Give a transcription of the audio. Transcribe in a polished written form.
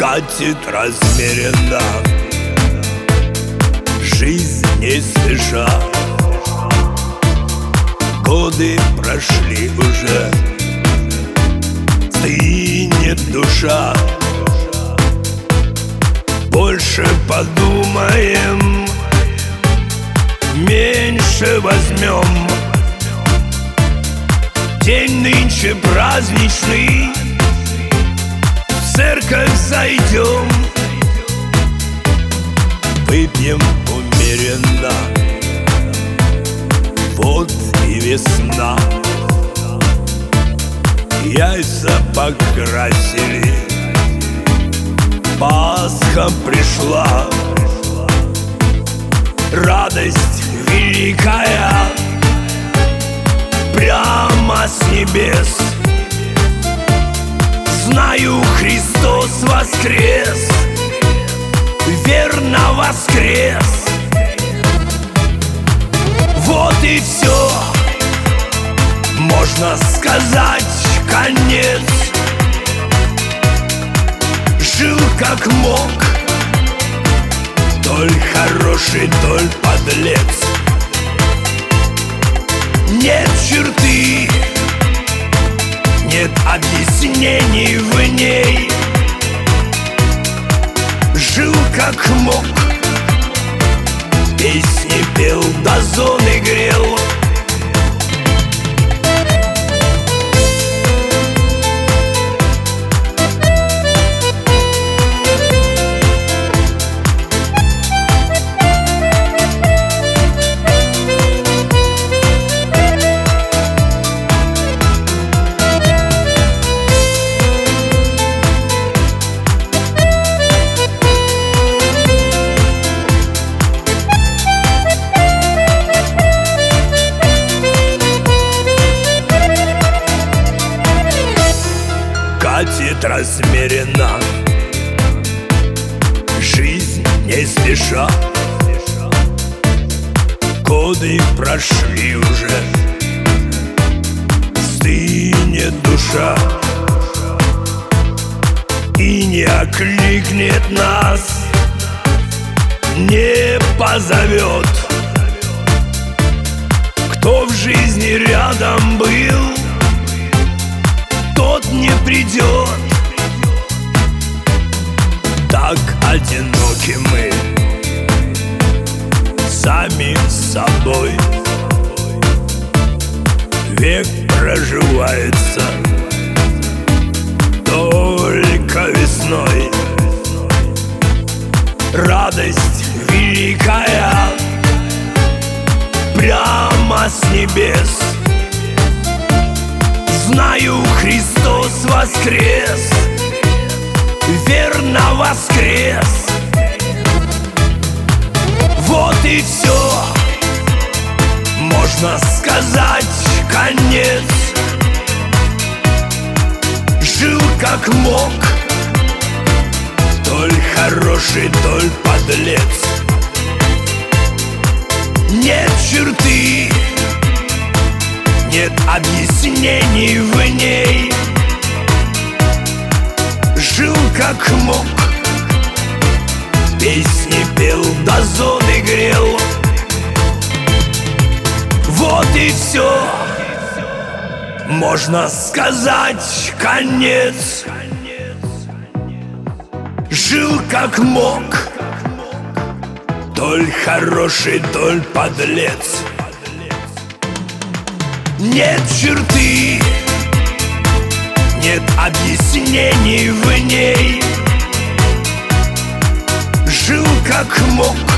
Катит размеренно, жизнь не спеша. Годы прошли уже, стынет душа. Больше подумаем, меньше возьмем. День нынче праздничный, в церковь зайдем. Выпьем умеренно, вот и весна. Яйца покрасили, Пасха пришла. Радость великая прямо с небес. Знаю, Христос воскрес, верно воскрес. Вот и все, можно сказать, конец. Жил как мог, толь хороший, толь подлец. Нет черты, нет объяснений в ней. Жил как мог, песни пел, до зоны грел. Катит размеренно, жизнь не спеша. Годы прошли уже, стынет душа. И не окликнет нас, не позовет. Кто в жизни рядом был, тот не придет. Так одиноки мы, сами с собой. Век проживается только весной. Радость великая прямо с небес. Знаю, Христос воскрес, верно воскрес. Вот и все, можно сказать, конец. Жил как мог, толь хороший, толь подлец. Нет черты, нет объяснений в ней. Жил как мог, песни пел, до зоны грел. Вот и все, можно сказать, конец. Жил как мог, толь хороший, толь подлец. Нет черты, нет объяснений в ней. Жил как мог,